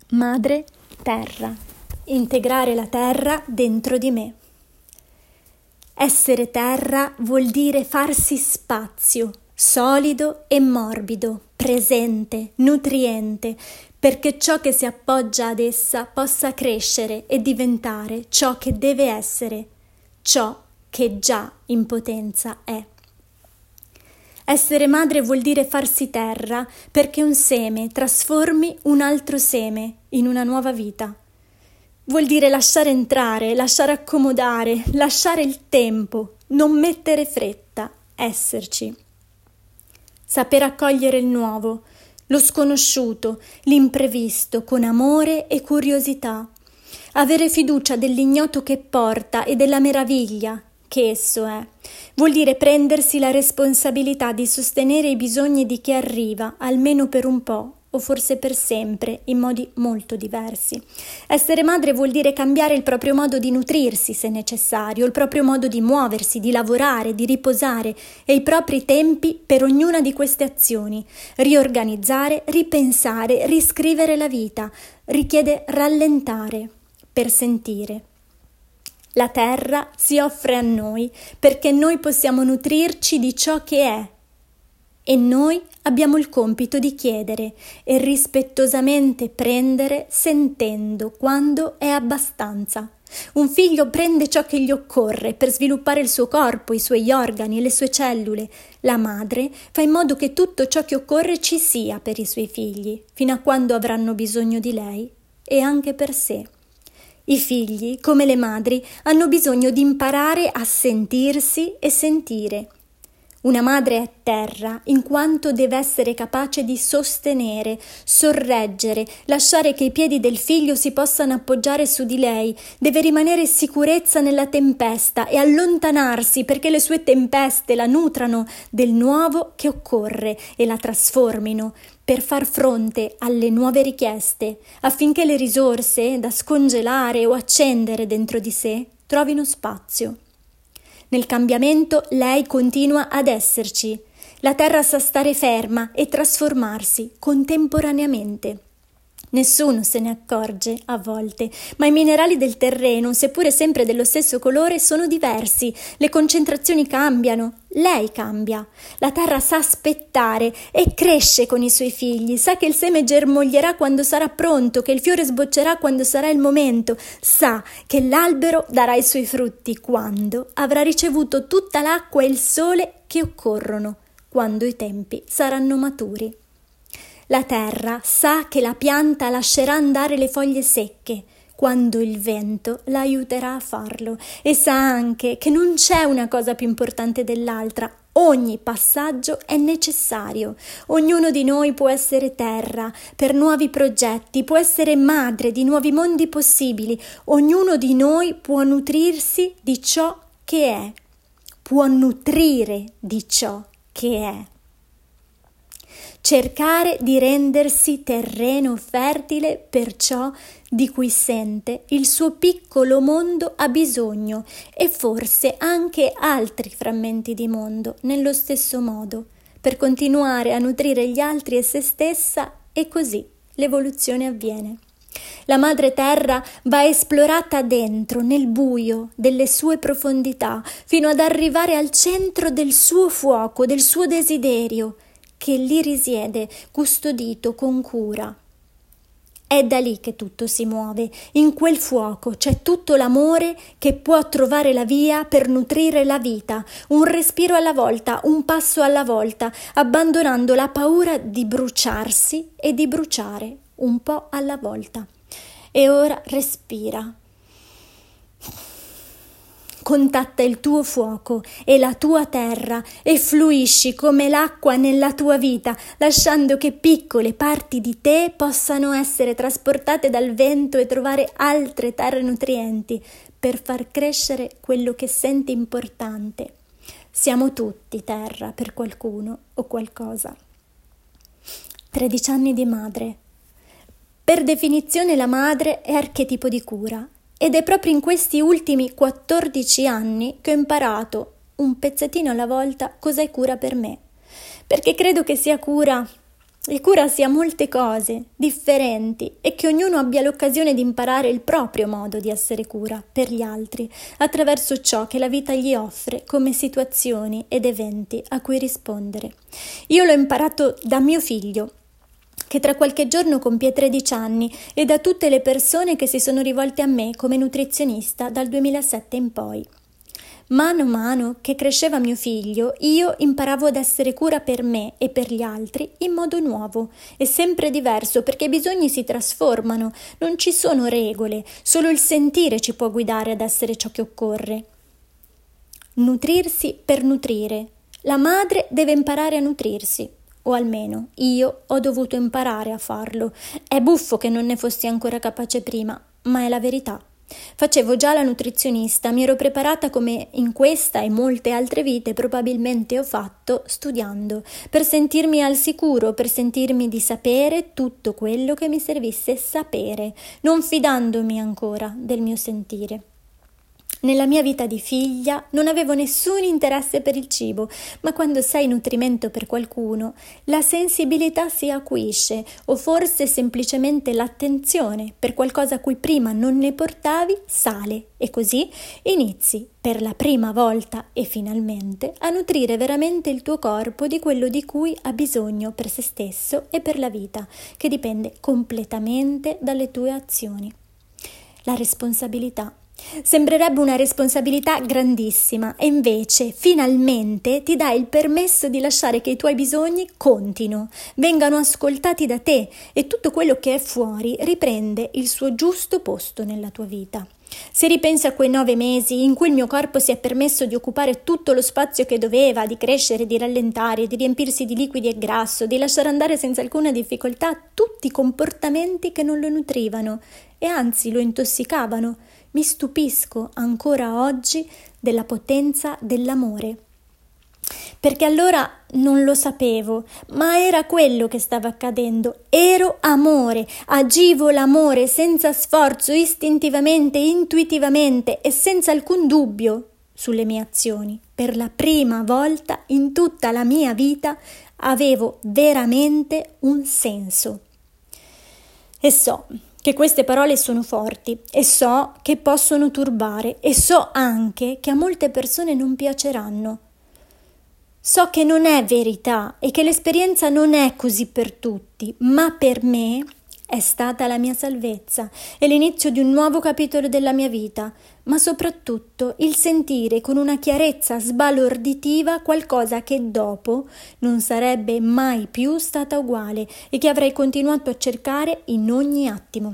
Madre terra, integrare la terra dentro di me. Essere terra vuol dire farsi spazio, solido e morbido, presente, nutriente, perché ciò che si appoggia ad essa possa crescere e diventare ciò che deve essere, ciò che già in potenza è. Essere madre vuol dire farsi terra perché un seme trasformi un altro seme in una nuova vita. Vuol dire lasciare entrare, lasciare accomodare, lasciare il tempo, non mettere fretta, esserci. Saper accogliere il nuovo, lo sconosciuto, l'imprevisto con amore e curiosità. Avere fiducia dell'ignoto che porta e della meraviglia che esso è. Vuol dire prendersi la responsabilità di sostenere i bisogni di chi arriva, almeno per un po', o forse per sempre, in modi molto diversi. Essere madre vuol dire cambiare il proprio modo di nutrirsi, se necessario, il proprio modo di muoversi, di lavorare, di riposare e i propri tempi per ognuna di queste azioni. Riorganizzare, ripensare, riscrivere la vita. Richiede rallentare per sentire. La terra si offre a noi perché noi possiamo nutrirci di ciò che è e noi abbiamo il compito di chiedere e rispettosamente prendere sentendo quando è abbastanza. Un figlio prende ciò che gli occorre per sviluppare il suo corpo, i suoi organi, le sue cellule. La madre fa in modo che tutto ciò che occorre ci sia per i suoi figli, fino a quando avranno bisogno di lei e anche per sé. I figli, come le madri, hanno bisogno di imparare a sentirsi e sentire. Una madre è terra in quanto deve essere capace di sostenere, sorreggere, lasciare che i piedi del figlio si possano appoggiare su di lei, deve rimanere sicurezza nella tempesta e allontanarsi perché le sue tempeste la nutrano del nuovo che occorre e la trasformino per far fronte alle nuove richieste, affinché le risorse da scongelare o accendere dentro di sé trovino spazio. Nel cambiamento lei continua ad esserci. La terra sa stare ferma e trasformarsi contemporaneamente. Nessuno se ne accorge a volte, ma i minerali del terreno, seppure sempre dello stesso colore, sono diversi, le concentrazioni cambiano, lei cambia. La terra sa aspettare e cresce con i suoi figli, sa che il seme germoglierà quando sarà pronto, che il fiore sboccerà quando sarà il momento, sa che l'albero darà i suoi frutti quando avrà ricevuto tutta l'acqua e il sole che occorrono, quando i tempi saranno maturi. La terra sa che la pianta lascerà andare le foglie secche quando il vento la aiuterà a farlo e sa anche che non c'è una cosa più importante dell'altra. Ogni passaggio è necessario. Ognuno di noi può essere terra per nuovi progetti, può essere madre di nuovi mondi possibili. Ognuno di noi può nutrirsi di ciò che è, può nutrire di ciò che è. Cercare di rendersi terreno fertile per ciò di cui sente il suo piccolo mondo ha bisogno e forse anche altri frammenti di mondo nello stesso modo, per continuare a nutrire gli altri e se stessa e così l'evoluzione avviene. La madre terra va esplorata dentro, nel buio delle sue profondità, fino ad arrivare al centro del suo fuoco, del suo desiderio, che lì risiede, custodito con cura. È da lì che tutto si muove, in quel fuoco c'è tutto l'amore che può trovare la via per nutrire la vita, un respiro alla volta, un passo alla volta, abbandonando la paura di bruciarsi e di bruciare un po' alla volta. E ora respira. Contatta il tuo fuoco e la tua terra e fluisci come l'acqua nella tua vita, lasciando che piccole parti di te possano essere trasportate dal vento e trovare altre terre nutrienti per far crescere quello che senti importante. Siamo tutti terra per qualcuno o qualcosa. 13 anni di madre. Per definizione la madre è archetipo di cura. Ed è proprio in questi ultimi 14 anni che ho imparato, un pezzettino alla volta, cos'è cura per me. Perché credo che sia cura E cura sia molte cose differenti e che ognuno abbia l'occasione di imparare il proprio modo di essere cura per gli altri attraverso ciò che la vita gli offre come situazioni ed eventi a cui rispondere. Io l'ho imparato da mio figlio, che tra qualche giorno compie 13 anni, e da tutte le persone che si sono rivolte a me come nutrizionista dal 2007 in poi. Mano a mano che cresceva mio figlio, io imparavo ad essere cura per me e per gli altri in modo nuovo e sempre diverso, perché i bisogni si trasformano, non ci sono regole, solo il sentire ci può guidare ad essere ciò che occorre. Nutrirsi per nutrire. La madre deve imparare a nutrirsi, o almeno io ho dovuto imparare a farlo. È buffo che non ne fossi ancora capace prima, ma è la verità. Facevo già la nutrizionista, mi ero preparata come in questa e molte altre vite probabilmente ho fatto studiando, per sentirmi al sicuro, per sentirmi di sapere tutto quello che mi servisse sapere, non fidandomi ancora del mio sentire. Nella mia vita di figlia non avevo nessun interesse per il cibo, ma quando sei nutrimento per qualcuno, la sensibilità si acuisce, o forse semplicemente l'attenzione per qualcosa a cui prima non ne portavi sale, e così inizi per la prima volta e finalmente a nutrire veramente il tuo corpo di quello di cui ha bisogno per se stesso e per la vita, che dipende completamente dalle tue azioni. La responsabilità. Sembrerebbe una responsabilità grandissima e invece finalmente ti dai il permesso di lasciare che i tuoi bisogni contino, vengano ascoltati da te e tutto quello che è fuori riprende il suo giusto posto nella tua vita. Se ripenso a quei 9 mesi in cui il mio corpo si è permesso di occupare tutto lo spazio che doveva, di crescere, di rallentare, di riempirsi di liquidi e grasso, di lasciare andare senza alcuna difficoltà tutti i comportamenti che non lo nutrivano e anzi lo intossicavano, mi stupisco ancora oggi della potenza dell'amore. Perché allora non lo sapevo, ma era quello che stava accadendo. Ero amore, agivo l'amore senza sforzo, istintivamente, intuitivamente e senza alcun dubbio sulle mie azioni. Per la prima volta in tutta la mia vita avevo veramente un senso. E so che queste parole sono forti e so che possono turbare e so anche che a molte persone non piaceranno. So che non è verità e che l'esperienza non è così per tutti, ma per me è stata la mia salvezza e l'inizio di un nuovo capitolo della mia vita, ma soprattutto il sentire con una chiarezza sbalorditiva qualcosa che dopo non sarebbe mai più stata uguale e che avrei continuato a cercare in ogni attimo.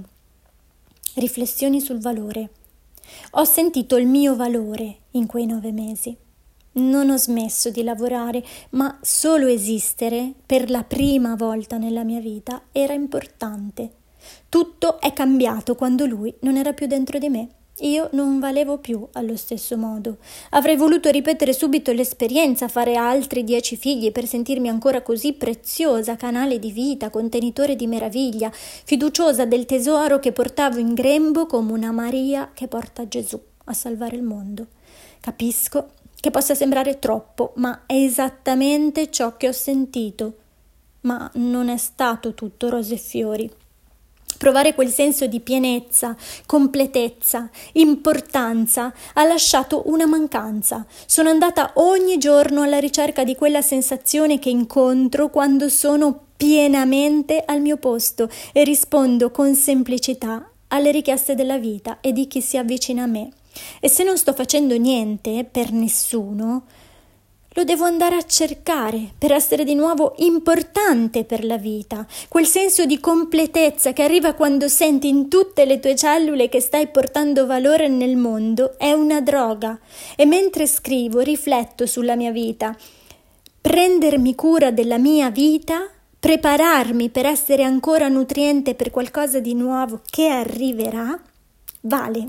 Riflessioni sul valore. Ho sentito il mio valore in quei 9 mesi. Non ho smesso di lavorare, ma solo esistere, per la prima volta nella mia vita, era importante. Tutto è cambiato quando lui non era più dentro di me. Io non valevo più allo stesso modo. Avrei voluto ripetere subito l'esperienza, fare altri 10 figli per sentirmi ancora così preziosa, canale di vita, contenitore di meraviglia, fiduciosa del tesoro che portavo in grembo come una Maria che porta Gesù a salvare il mondo. Capisco che possa sembrare troppo, ma è esattamente ciò che ho sentito. Ma non è stato tutto rose e fiori. Provare quel senso di pienezza, completezza, importanza ha lasciato una mancanza. Sono andata ogni giorno alla ricerca di quella sensazione che incontro quando sono pienamente al mio posto e rispondo con semplicità alle richieste della vita e di chi si avvicina a me. E se non sto facendo niente per nessuno, lo devo andare a cercare per essere di nuovo importante per la vita. Quel senso di completezza che arriva quando senti in tutte le tue cellule che stai portando valore nel mondo è una droga. E mentre scrivo rifletto sulla mia vita. Prendermi cura della mia vita, prepararmi per essere ancora nutriente per qualcosa di nuovo che arriverà, vale.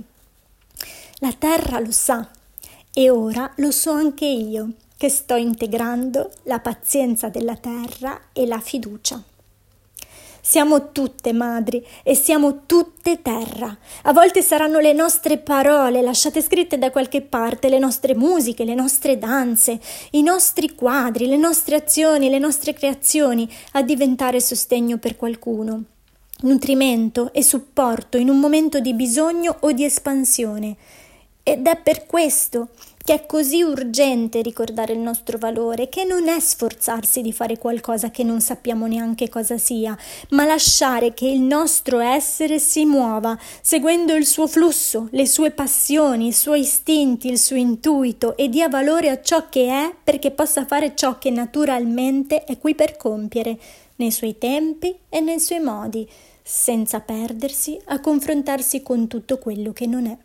La terra lo sa e ora lo so anche io, che sto integrando la pazienza della terra e la fiducia. Siamo tutte madri e siamo tutte terra. A volte saranno le nostre parole lasciate scritte da qualche parte, le nostre musiche, le nostre danze, i nostri quadri, le nostre azioni, le nostre creazioni a diventare sostegno per qualcuno, nutrimento e supporto in un momento di bisogno o di espansione. Ed è per questo che è così urgente ricordare il nostro valore, che non è sforzarsi di fare qualcosa che non sappiamo neanche cosa sia, ma lasciare che il nostro essere si muova, seguendo il suo flusso, le sue passioni, i suoi istinti, il suo intuito, e dia valore a ciò che è, perché possa fare ciò che naturalmente è qui per compiere, nei suoi tempi e nei suoi modi, senza perdersi a confrontarsi con tutto quello che non è.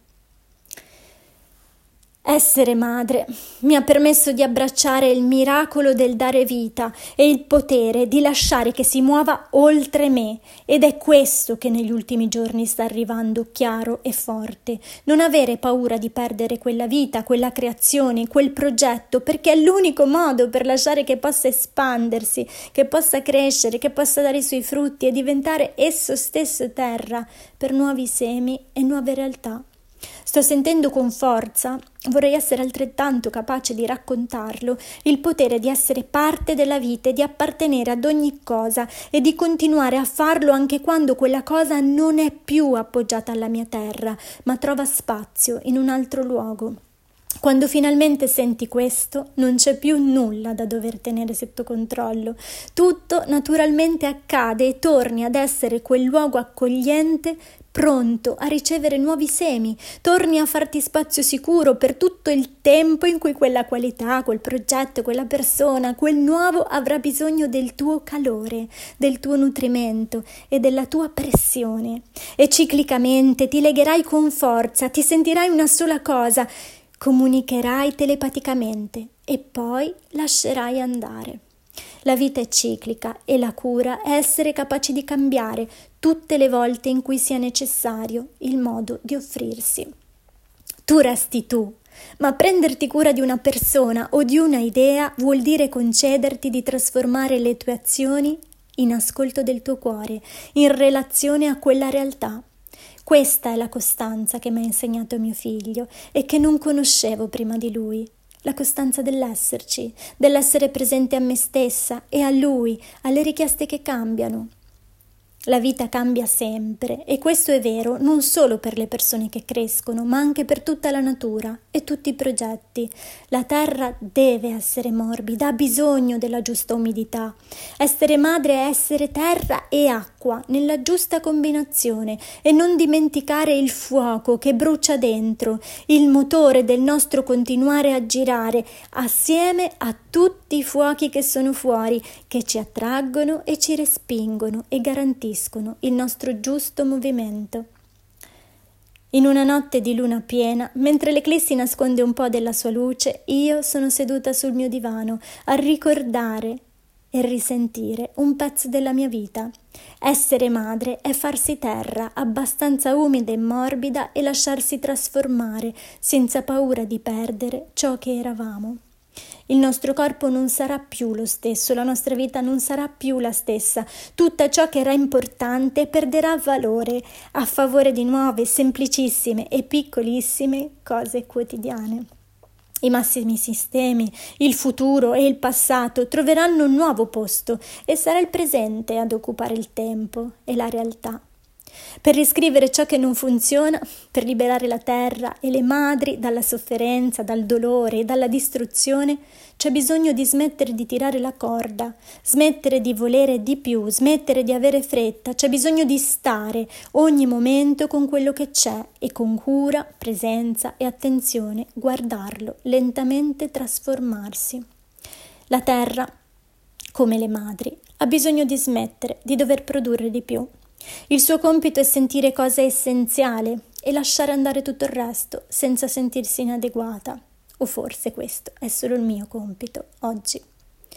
Essere madre mi ha permesso di abbracciare il miracolo del dare vita e il potere di lasciare che si muova oltre me, ed è questo che negli ultimi giorni sta arrivando chiaro e forte. Non avere paura di perdere quella vita, quella creazione, quel progetto, perché è l'unico modo per lasciare che possa espandersi, che possa crescere, che possa dare i suoi frutti e diventare esso stesso terra per nuovi semi e nuove realtà. Sto sentendo con forza, vorrei essere altrettanto capace di raccontarlo, il potere di essere parte della vita e di appartenere ad ogni cosa e di continuare a farlo anche quando quella cosa non è più appoggiata alla mia terra, ma trova spazio in un altro luogo. Quando finalmente senti questo, non c'è più nulla da dover tenere sotto controllo. Tutto naturalmente accade e torni ad essere quel luogo accogliente, pronto a ricevere nuovi semi. Torni a farti spazio sicuro per tutto il tempo in cui quella qualità, quel progetto, quella persona, quel nuovo avrà bisogno del tuo calore, del tuo nutrimento e della tua pressione. E ciclicamente ti legherai con forza, ti sentirai una sola cosa, comunicherai telepaticamente e poi lascerai andare. La vita è ciclica e la cura è essere capaci di cambiare tutte le volte in cui sia necessario il modo di offrirsi. Tu resti tu, ma prenderti cura di una persona o di una idea vuol dire concederti di trasformare le tue azioni in ascolto del tuo cuore, in relazione a quella realtà. Questa è la costanza che mi ha insegnato mio figlio e che non conoscevo prima di lui. La costanza dell'esserci, dell'essere presente a me stessa e a lui, alle richieste che cambiano. La vita cambia sempre e questo è vero non solo per le persone che crescono, ma anche per tutta la natura e tutti i progetti. La terra deve essere morbida, ha bisogno della giusta umidità. Essere madre è essere terra e acqua nella giusta combinazione e non dimenticare il fuoco che brucia dentro, il motore del nostro continuare a girare assieme a tutti i fuochi che sono fuori, che ci attraggono e ci respingono e garantiscono il nostro giusto movimento. In una notte di luna piena, mentre l'eclissi nasconde un po' della sua luce, io sono seduta sul mio divano a ricordare e risentire un pezzo della mia vita. Essere madre è farsi terra, abbastanza umida e morbida, e lasciarsi trasformare senza paura di perdere ciò che eravamo. Il nostro corpo non sarà più lo stesso, la nostra vita non sarà più la stessa. Tutto ciò che era importante perderà valore a favore di nuove, semplicissime e piccolissime cose quotidiane. I massimi sistemi, il futuro e il passato troveranno un nuovo posto e sarà il presente ad occupare il tempo e la realtà. Per riscrivere ciò che non funziona, per liberare la terra e le madri dalla sofferenza, dal dolore e dalla distruzione, c'è bisogno di smettere di tirare la corda, smettere di volere di più, smettere di avere fretta, c'è bisogno di stare ogni momento con quello che c'è e con cura, presenza e attenzione guardarlo lentamente trasformarsi. La terra, come le madri, ha bisogno di smettere di dover produrre di più. Il suo compito è sentire cosa è essenziale e lasciare andare tutto il resto senza sentirsi inadeguata. O forse questo è solo il mio compito oggi.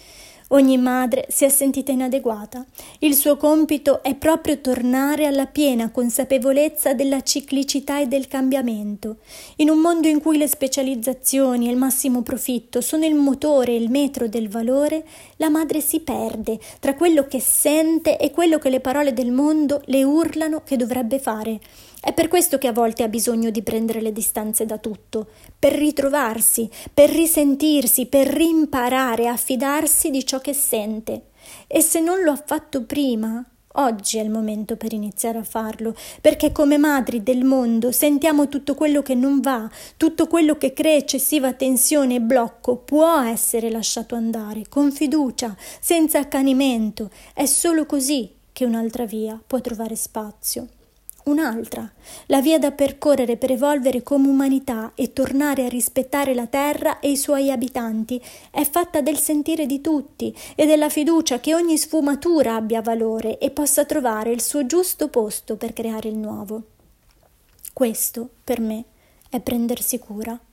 Ogni madre si è sentita inadeguata. Il suo compito è proprio tornare alla piena consapevolezza della ciclicità e del cambiamento. In un mondo in cui le specializzazioni e il massimo profitto sono il motore e il metro del valore, la madre si perde tra quello che sente e quello che le parole del mondo le urlano che dovrebbe fare. È per questo che a volte ha bisogno di prendere le distanze da tutto, per ritrovarsi, per risentirsi, per rimparare a fidarsi di ciò che sente. E se non lo ha fatto prima, oggi è il momento per iniziare a farlo, perché come madri del mondo sentiamo tutto quello che non va, tutto quello che crea eccessiva tensione e blocco può essere lasciato andare, con fiducia, senza accanimento. È solo così che un'altra via può trovare spazio. Un'altra, la via da percorrere per evolvere come umanità e tornare a rispettare la terra e i suoi abitanti, è fatta del sentire di tutti e della fiducia che ogni sfumatura abbia valore e possa trovare il suo giusto posto per creare il nuovo. Questo, per me, è prendersi cura.